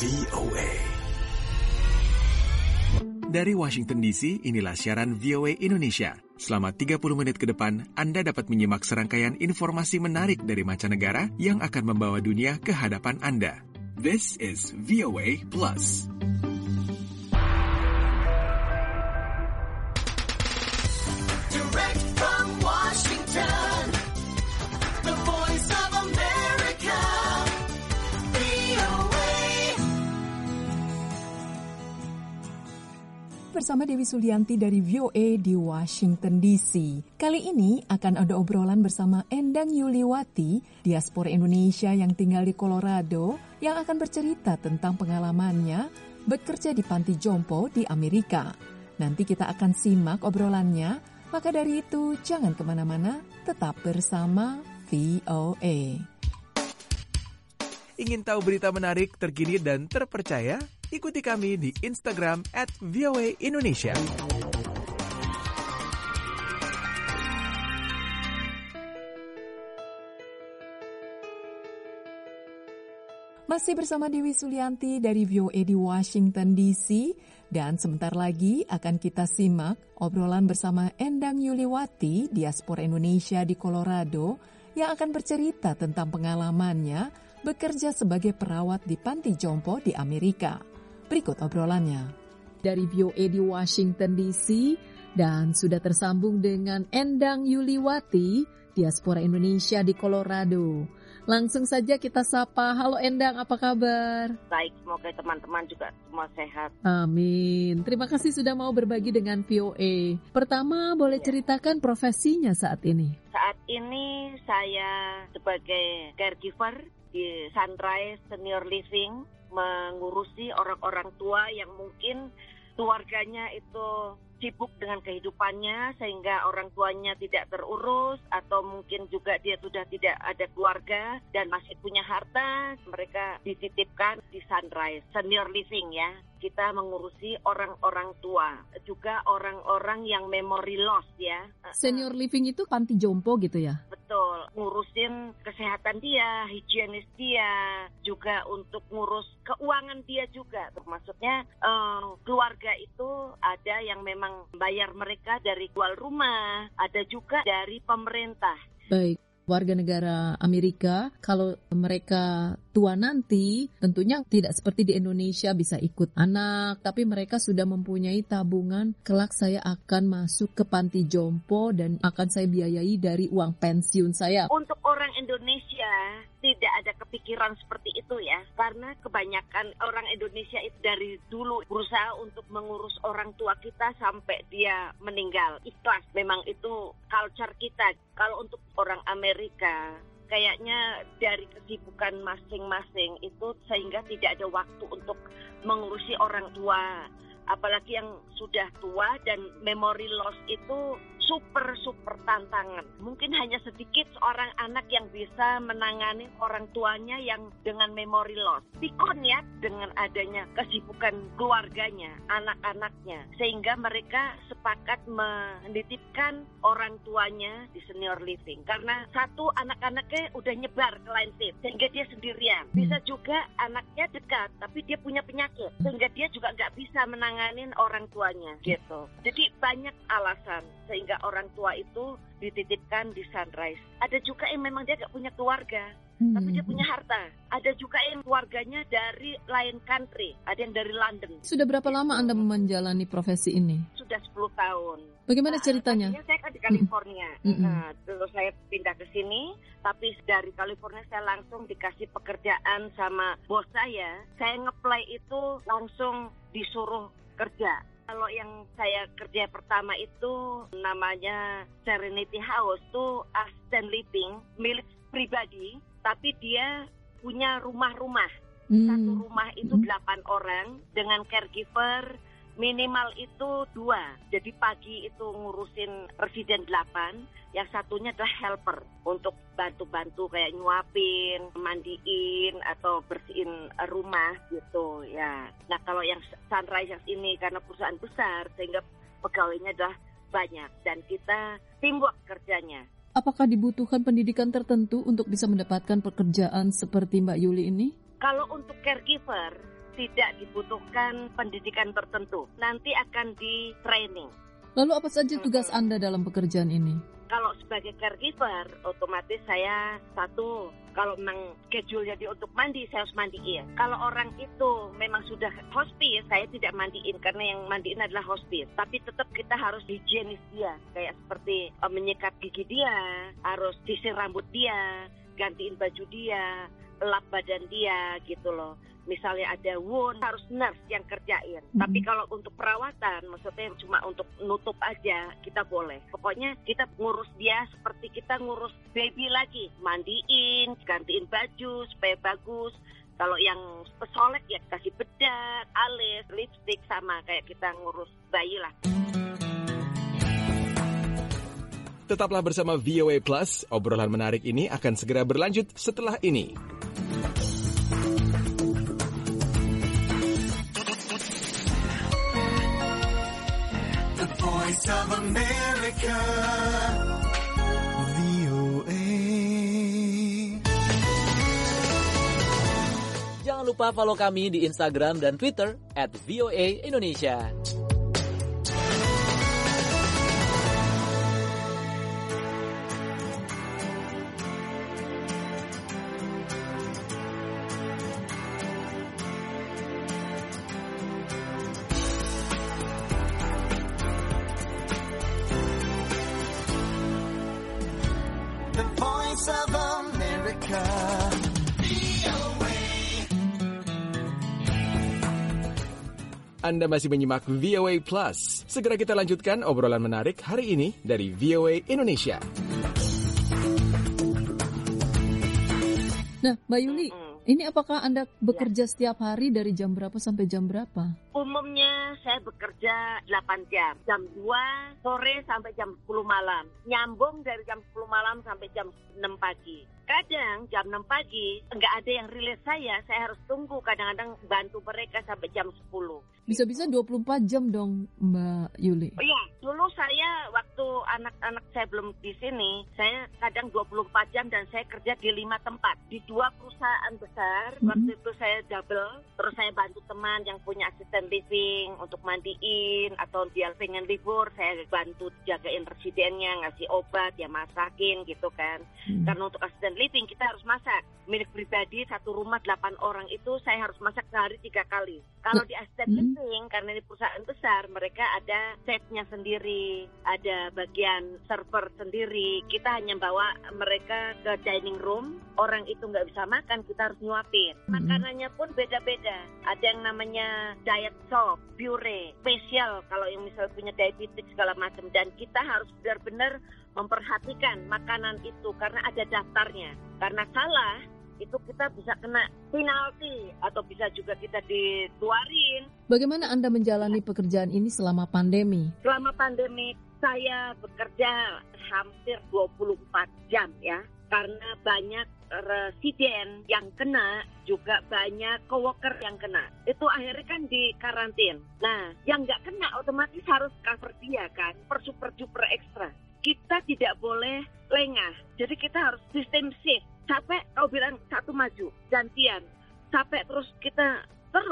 VOA. Dari Washington DC, inilah siaran VOA Indonesia. Selama 30 menit ke depan, Anda dapat menyimak serangkaian informasi menarik dari mancanegara yang akan membawa dunia ke hadapan Anda. This is VOA Plus. Direct from Washington, the voice of America, VOA. Bersama Dewi Sulianti dari VOA di Washington DC. Kali ini akan ada obrolan bersama Endang Yuliwati, diaspora Indonesia yang tinggal di Colorado, yang akan bercerita tentang pengalamannya bekerja di panti jompo di Amerika. Nanti kita akan simak obrolannya, maka dari itu jangan kemana-mana, tetap bersama VOA. Ingin tahu berita menarik, terkini, dan terpercaya? Ikuti kami di Instagram @VOA Indonesia. Masih bersama Dewi Sulianti dari VOA di Washington DC, dan sebentar lagi akan kita simak obrolan bersama Endang Yuliwati, diaspora Indonesia di Colorado, yang akan bercerita tentang pengalamannya bekerja sebagai perawat di panti jompo di Amerika. Berikut obrolannya. Dari VOA di Washington DC, dan sudah tersambung dengan Endang Yuliwati, diaspora Indonesia di Colorado. Langsung saja kita sapa. Halo Endang, apa kabar? Baik, semoga teman-teman juga semua sehat. Amin. Terima kasih sudah mau berbagi dengan VOA. Pertama, boleh ceritakan profesinya saat ini? Saat ini saya sebagai caregiver di Sunrise Senior Living, mengurusi orang-orang tua yang mungkin keluarganya itu sibuk dengan kehidupannya sehingga orang tuanya tidak terurus, atau mungkin juga dia sudah tidak ada keluarga dan masih punya harta, mereka dititipkan di Sunrise Senior Living ya. Kita mengurusi orang-orang tua, juga orang-orang yang memory loss ya. Senior Living itu panti jompo gitu ya? Betul, ngurusin kesehatan dia, higienis dia, juga untuk ngurus keuangan dia juga. Maksudnya keluarga itu ada yang memang bayar mereka dari jual rumah, ada juga dari pemerintah. Baik. Warga negara Amerika, kalau mereka tua nanti, tentunya tidak seperti di Indonesia bisa ikut anak, tapi mereka sudah mempunyai tabungan, kelak saya akan masuk ke panti jompo dan akan saya biayai dari uang pensiun saya. Untuk orang Indonesia tidak ada kepikiran seperti itu ya, karena kebanyakan orang Indonesia itu dari dulu berusaha untuk mengurus orang tua kita sampai dia meninggal. Ikhlas, memang itu culture kita. Kalau untuk orang Amerika, kayaknya dari kesibukan masing-masing itu sehingga tidak ada waktu untuk mengurusi orang tua. Apalagi yang sudah tua dan memory loss itu super tantangan. Mungkin hanya sedikit seorang anak yang bisa menangani orang tuanya yang dengan memory loss. Pikun ya dengan adanya kesibukan keluarganya, anak-anaknya. Sehingga mereka sepakat menitipkan orang tuanya di senior living. Karena satu, anak-anaknya udah nyebar ke lain shift, sehingga dia sendirian. Bisa juga anaknya dekat, tapi dia punya penyakit, sehingga dia juga nggak bisa menanganin orang tuanya gitu. Jadi banyak alasan sehingga orang tua itu dititipkan di Sunrise. Ada juga yang memang dia nggak punya keluarga, tapi dia punya harta. Ada juga yang keluarganya dari lain country, ada yang dari London. Sudah berapa lama Anda menjalani profesi ini? Sudah 10 tahun. Bagaimana ceritanya? Saya kan di California. Terus saya pindah ke sini, tapi dari California saya langsung dikasih pekerjaan sama bos saya. Saya nge-apply itu langsung disuruh kerja. Kalau yang saya kerja pertama itu namanya Serenity House, itu assistant living milik pribadi, tapi dia punya rumah-rumah. Satu rumah itu 8 orang dengan caregiver minimal itu 2. Jadi pagi itu ngurusin residen 8, yang satunya adalah helper untuk bantu-bantu kayak nyuapin, mandiin atau bersihin rumah gitu ya. Nah kalau yang Sunrise ini karena perusahaan besar sehingga pegawainya adalah banyak dan kita teamwork kerjanya. Apakah dibutuhkan pendidikan tertentu untuk bisa mendapatkan pekerjaan seperti Mbak Yuli ini? Kalau untuk caregiver tidak dibutuhkan pendidikan tertentu. Nanti akan di training. Lalu apa saja tugas Anda dalam pekerjaan ini? Kalau sebagai caregiver, otomatis saya kalau memang schedule-nya untuk mandi, saya harus mandiin. Kalau orang itu memang sudah hospice, saya tidak mandiin karena yang mandiin adalah hospice. Tapi tetap kita harus higienis dia, kayak seperti menyikat gigi dia, harus sisir rambut dia, gantiin baju dia, lap badan dia gitu loh. Misalnya ada wound, harus nurse yang kerjain. Tapi kalau untuk perawatan, maksudnya cuma untuk nutup aja, kita boleh. Pokoknya kita ngurus dia seperti kita ngurus baby lagi. Mandiin, gantiin baju supaya bagus. Kalau yang pesolek ya kasih bedak, alis, lipstick, sama kayak kita ngurus bayi lah. Tetaplah bersama VOA Plus, obrolan menarik ini akan segera berlanjut setelah ini. Voice of America, VOA. Jangan lupa follow kami di Instagram dan Twitter @VOA_Indonesia. The Voice of America, VOA. Anda masih menyimak VOA Plus. Segera kita lanjutkan obrolan menarik hari ini dari VOA Indonesia. Nah, Mbak Yuli, ini apakah Anda bekerja setiap hari dari jam berapa sampai jam berapa? Umumnya saya bekerja 8 jam. Jam 2 sore sampai jam 10 malam. Nyambung dari jam 10 malam sampai jam 6 pagi. Kadang jam 6 pagi nggak ada yang rilis saya harus tunggu kadang-kadang bantu mereka sampai jam 10. Bisa-bisa 24 jam dong, Mbak Yuli. Oh iya, dulu saya waktu anak-anak saya belum di sini, saya kadang 24 jam dan saya kerja di 5 tempat. Di 2 perusahaan besar, waktu itu saya double, terus saya bantu teman yang punya asisten living untuk mandiin, atau dia pengen libur, saya bantu jagain residennya, ngasih obat, ya masakin gitu kan. Karena untuk asisten living kita harus masak. Milik pribadi, satu rumah 8 orang itu saya harus masak sehari 3 kali. Kalau di asisten living, karena ini perusahaan besar, mereka ada setnya sendiri, ada bagian server sendiri. Kita hanya bawa mereka ke dining room, orang itu nggak bisa makan, kita harus nyuapin. Makanannya pun beda-beda. Ada yang namanya diet soup, puree, spesial kalau yang misalnya punya diabetes segala macam. Dan kita harus benar-benar memperhatikan makanan itu karena ada daftarnya. Karena salah, itu kita bisa kena penalti atau bisa juga kita dikeluarin. Bagaimana Anda menjalani pekerjaan ini selama pandemi? Selama pandemi saya bekerja hampir 24 jam ya. Karena banyak residen yang kena, juga banyak coworker yang kena. Itu akhirnya kan di karantin. Nah, yang nggak kena otomatis harus cover dia kan, super ekstra. Kita tidak boleh lengah, jadi kita harus sistem shift. Sampai kau bilang satu maju, gantian. Sampai terus kita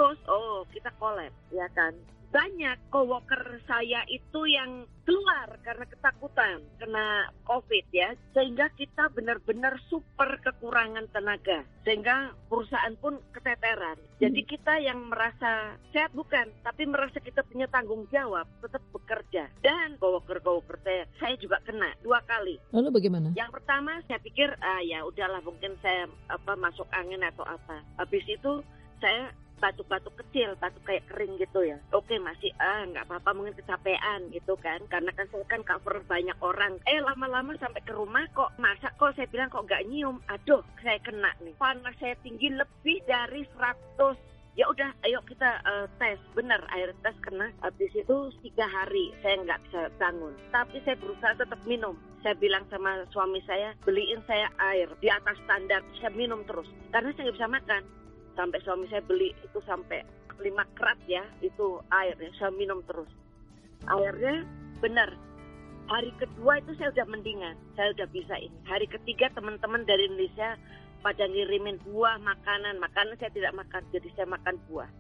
collab, ya kan. Banyak coworker saya itu yang keluar karena ketakutan kena COVID ya. Sehingga kita benar-benar super kekurangan tenaga. Sehingga perusahaan pun keteteran. Jadi kita yang merasa sehat bukan, tapi merasa kita punya tanggung jawab tetap bekerja. Dan coworker saya juga kena 2 kali. Lalu bagaimana? Yang pertama saya pikir ya udahlah mungkin saya masuk angin atau apa. Habis itu saya batuk-batuk kecil, batuk kayak kering gitu ya. Oke, masih nggak apa-apa, mungkin kecapean gitu kan. Karena kan saya kan cover banyak orang. Lama-lama sampai ke rumah kok saya bilang kok nggak nyium. Aduh, saya kena nih. Panas saya tinggi lebih dari 100. Ya udah, ayo kita tes. Benar, air tes kena. Habis itu 3 hari saya nggak bisa bangun. Tapi saya berusaha tetap minum. Saya bilang sama suami saya, beliin saya air di atas standar. Saya minum terus. Karena saya nggak bisa makan. Sampai suami saya beli itu sampai 5 kerat ya, itu air ya, saya minum terus. Airnya benar. Hari kedua itu saya udah mendingan, saya udah bisa ini. Hari ketiga teman-teman dari Indonesia pada ngirimin buah, makanan saya tidak makan, jadi saya makan buah.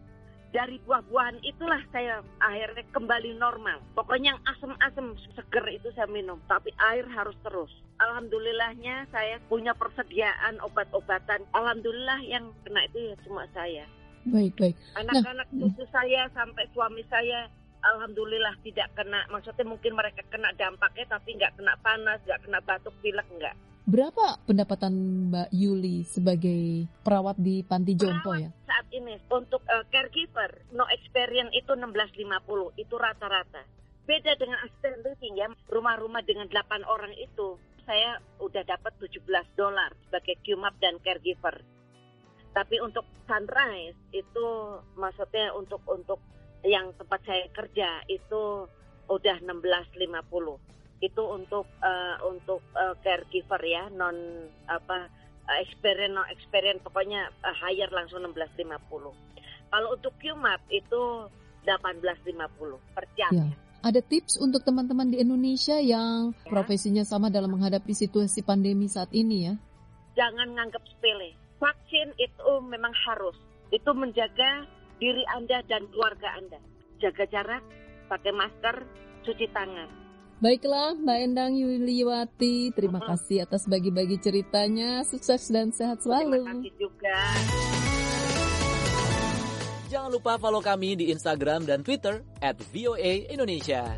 Dari buah-buahan itulah saya akhirnya kembali normal. Pokoknya yang asam-asam seger itu saya minum, tapi air harus terus. Alhamdulillahnya saya punya persediaan obat-obatan. Alhamdulillah yang kena itu ya cuma saya. Baik. Anak-anak cucu saya sampai suami saya alhamdulillah tidak kena. Maksudnya mungkin mereka kena dampaknya tapi nggak kena panas, nggak kena batuk pilek, nggak. Berapa pendapatan Mbak Yuli sebagai perawat di panti jompo ya? Saat ini untuk caregiver no experience itu 16.50 itu rata-rata. Beda dengan assistant living ya, rumah-rumah dengan 8 orang itu saya udah dapat $17 sebagai QMAP dan caregiver. Tapi untuk Sunrise itu maksudnya untuk yang tempat saya kerja itu udah 16.50. Itu untuk caregiver ya, experience pokoknya hire langsung 16.50. Kalau untuk QMAP itu 18.50 per jam. Ya. Ada tips untuk teman-teman di Indonesia yang profesinya sama dalam menghadapi situasi pandemi saat ini ya? Jangan nganggap sepele. Vaksin itu memang harus. Itu menjaga diri Anda dan keluarga Anda. Jaga jarak, pakai masker, cuci tangan. Baiklah, Mbak Endang Yuliwati, terima kasih atas bagi-bagi ceritanya. Sukses dan sehat selalu. Terima kasih juga. Jangan lupa follow kami di Instagram dan Twitter @VOA_Indonesia.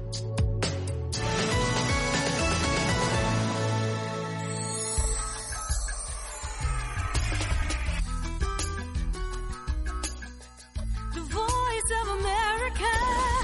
The Voice of America.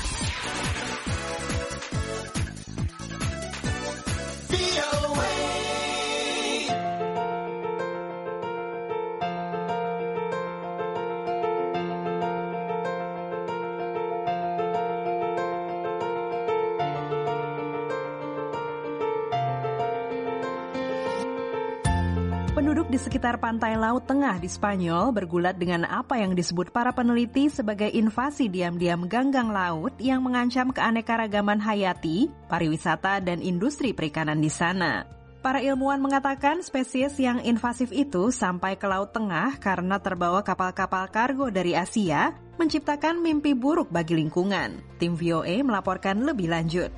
Penduduk di sekitar pantai Laut Tengah di Spanyol bergulat dengan apa yang disebut para peneliti sebagai invasi diam-diam ganggang laut yang mengancam keanekaragaman hayati, pariwisata, dan industri perikanan di sana. Para ilmuwan mengatakan spesies yang invasif itu sampai ke Laut Tengah karena terbawa kapal-kapal kargo dari Asia, menciptakan mimpi buruk bagi lingkungan. Tim VOA melaporkan lebih lanjut.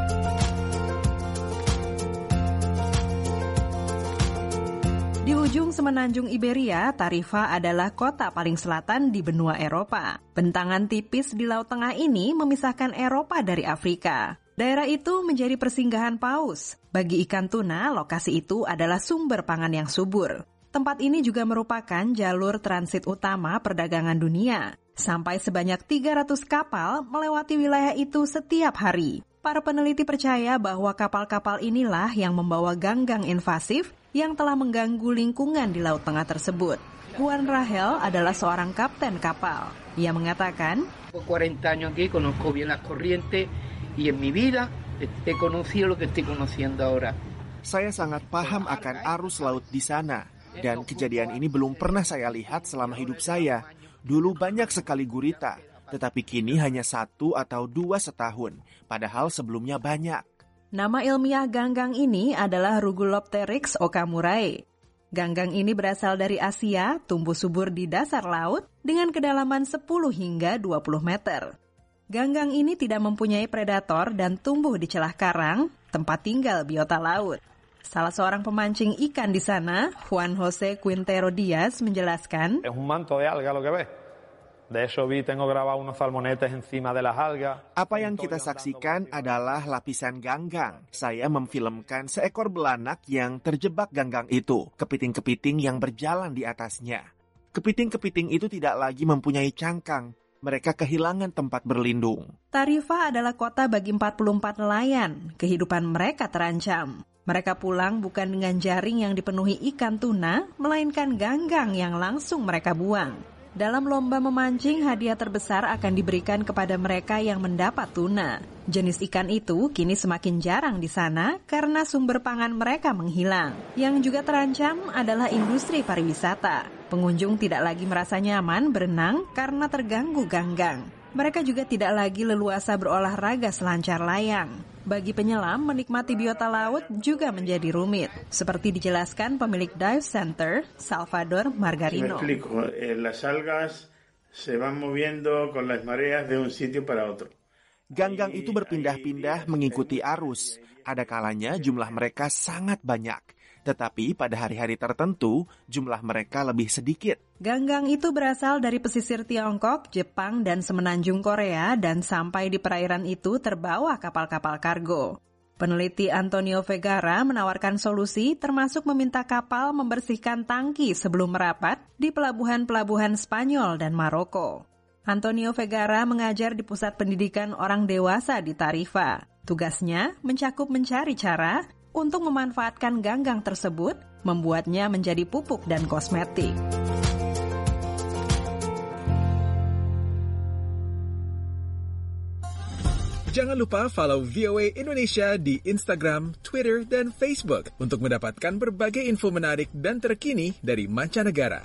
Di ujung semenanjung Iberia, Tarifa adalah kota paling selatan di benua Eropa. Bentangan tipis di Laut Tengah ini memisahkan Eropa dari Afrika. Daerah itu menjadi persinggahan paus. Bagi ikan tuna, lokasi itu adalah sumber pangan yang subur. Tempat ini juga merupakan jalur transit utama perdagangan dunia. Sampai sebanyak 300 kapal melewati wilayah itu setiap hari. Para peneliti percaya bahwa kapal-kapal inilah yang membawa ganggang invasif yang telah mengganggu lingkungan di Laut Tengah tersebut. Juan Rahel adalah seorang kapten kapal. Ia mengatakan, 40 años aquí, conozco bien las corrientes y en mi vida he conocido lo que estoy conociendo ahora. Saya sangat paham akan arus laut di sana dan kejadian ini belum pernah saya lihat selama hidup saya. Dulu banyak sekali gurita, tetapi kini hanya 1 atau 2 setahun, padahal sebelumnya banyak. Nama ilmiah ganggang ini adalah Rugulopteryx okamurae. Ganggang ini berasal dari Asia, tumbuh subur di dasar laut dengan kedalaman 10 hingga 20 meter. Ganggang ini tidak mempunyai predator dan tumbuh di celah karang, tempat tinggal biota laut. Salah seorang pemancing ikan di sana, Juan José Quintero Díaz, menjelaskan, Es un manto de alga lo que ves. De eso vi, tengo grabado unos salmonetes encima de las algas. Apa yang kita saksikan adalah lapisan ganggang. Saya memfilmkan seekor belanak yang terjebak ganggang itu, kepiting-kepiting yang berjalan di atasnya. Kepiting-kepiting itu tidak lagi mempunyai cangkang. Mereka kehilangan tempat berlindung. Tarifa adalah kota bagi 44 nelayan. Kehidupan mereka terancam. Mereka pulang bukan dengan jaring yang dipenuhi ikan tuna, melainkan ganggang yang langsung mereka buang. Dalam lomba memancing, hadiah terbesar akan diberikan kepada mereka yang mendapat tuna. Jenis ikan itu kini semakin jarang di sana karena sumber pangan mereka menghilang. Yang juga terancam adalah industri pariwisata. Pengunjung tidak lagi merasa nyaman berenang karena terganggu ganggang. Mereka juga tidak lagi leluasa berolahraga selancar layang. Bagi penyelam, menikmati biota laut juga menjadi rumit. Seperti dijelaskan pemilik Dive Center, Salvador Margarino. Las algas se van moviendo con las mareas de un sitio para otro. Ganggang itu berpindah-pindah mengikuti arus. Ada kalanya jumlah mereka sangat banyak. Tetapi pada hari-hari tertentu, jumlah mereka lebih sedikit. Ganggang itu berasal dari pesisir Tiongkok, Jepang, dan semenanjung Korea, dan sampai di perairan itu terbawa kapal-kapal kargo. Peneliti Antonio Vergara menawarkan solusi termasuk meminta kapal membersihkan tangki sebelum merapat di pelabuhan-pelabuhan Spanyol dan Maroko. Antonio Vergara mengajar di Pusat Pendidikan Orang Dewasa di Tarifa. Tugasnya mencakup mencari cara untuk memanfaatkan ganggang tersebut, membuatnya menjadi pupuk dan kosmetik. Jangan lupa follow VOA Indonesia di Instagram, Twitter, dan Facebook untuk mendapatkan berbagai info menarik dan terkini dari mancanegara.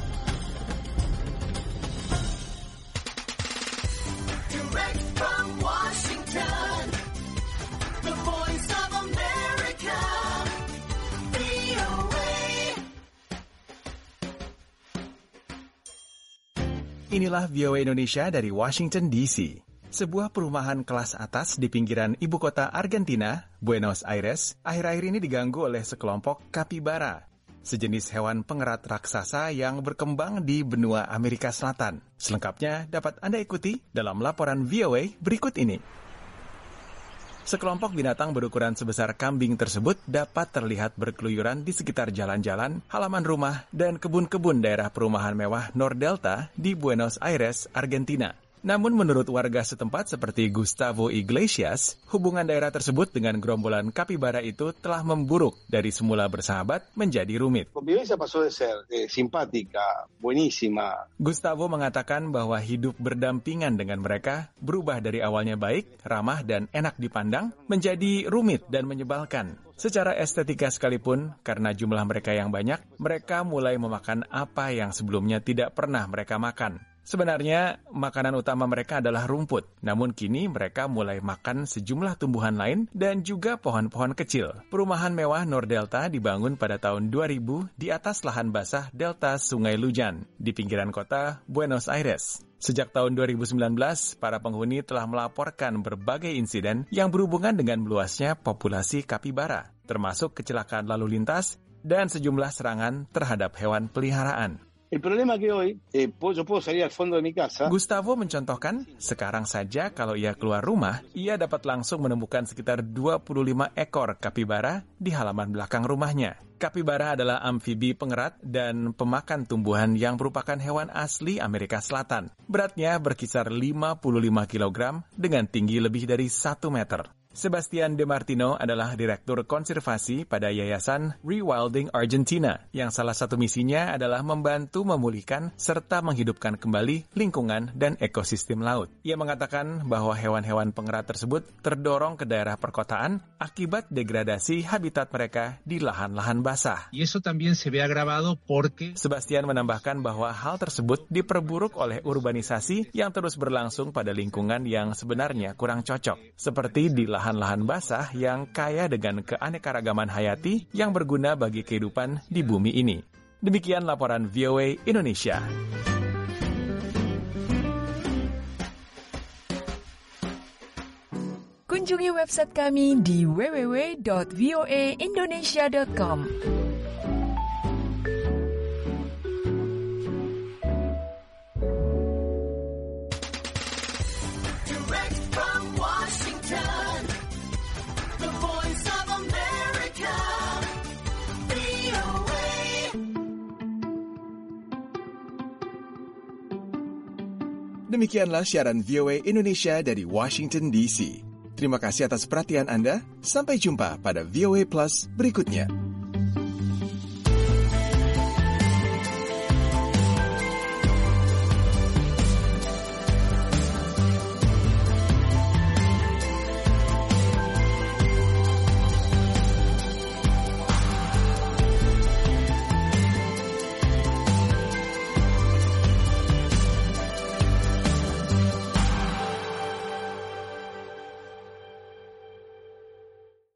Direct from Washington, the voice of America, VOA. Inilah VOA Indonesia dari Washington DC. Sebuah perumahan kelas atas di pinggiran ibu kota Argentina, Buenos Aires, akhir-akhir ini diganggu oleh sekelompok kapibara, sejenis hewan pengerat raksasa yang berkembang di benua Amerika Selatan. Selengkapnya dapat Anda ikuti dalam laporan VOA berikut ini. Sekelompok binatang berukuran sebesar kambing tersebut dapat terlihat berkeluyuran di sekitar jalan-jalan, halaman rumah, dan kebun-kebun daerah perumahan mewah Nordelta di Buenos Aires, Argentina. Namun menurut warga setempat seperti Gustavo Iglesias, hubungan daerah tersebut dengan gerombolan kapibara itu telah memburuk dari semula bersahabat menjadi rumit. Convivencia pasó de ser simpática, buenísima. Gustavo mengatakan bahwa hidup berdampingan dengan mereka berubah dari awalnya baik, ramah, dan enak dipandang menjadi rumit dan menyebalkan. Secara estetika sekalipun, karena jumlah mereka yang banyak, mereka mulai memakan apa yang sebelumnya tidak pernah mereka makan. Sebenarnya, makanan utama mereka adalah rumput, namun kini mereka mulai makan sejumlah tumbuhan lain dan juga pohon-pohon kecil. Perumahan mewah Nordelta dibangun pada tahun 2000 di atas lahan basah delta Sungai Lujan, di pinggiran kota Buenos Aires. Sejak tahun 2019, para penghuni telah melaporkan berbagai insiden yang berhubungan dengan meluasnya populasi kapibara, termasuk kecelakaan lalu lintas dan sejumlah serangan terhadap hewan peliharaan. El problema que hoy, yo puedo salir al fondo de mi casa. Gustavo mencontohkan, sekarang saja kalau ia keluar rumah, ia dapat langsung menemukan sekitar 25 ekor kapibara di halaman belakang rumahnya. Kapibara adalah amfibi pengerat dan pemakan tumbuhan yang merupakan hewan asli Amerika Selatan. Beratnya berkisar 55 kg dengan tinggi lebih dari 1 meter. Sebastian De Martino adalah Direktur Konservasi pada Yayasan Rewilding Argentina, yang salah satu misinya adalah membantu memulihkan serta menghidupkan kembali lingkungan dan ekosistem laut. Ia mengatakan bahwa hewan-hewan pengerat tersebut terdorong ke daerah perkotaan akibat degradasi habitat mereka di lahan-lahan basah. Sebastian menambahkan bahwa hal tersebut diperburuk oleh urbanisasi yang terus berlangsung pada lingkungan yang sebenarnya kurang cocok, seperti di lahan-lahan basah yang kaya dengan keanekaragaman hayati yang berguna bagi kehidupan di bumi ini. Demikian laporan VOA Indonesia. Kunjungi website kami di www.voaindonesia.com. Demikianlah siaran VOA Indonesia dari Washington DC. Terima kasih atas perhatian Anda. Sampai jumpa pada VOA Plus berikutnya.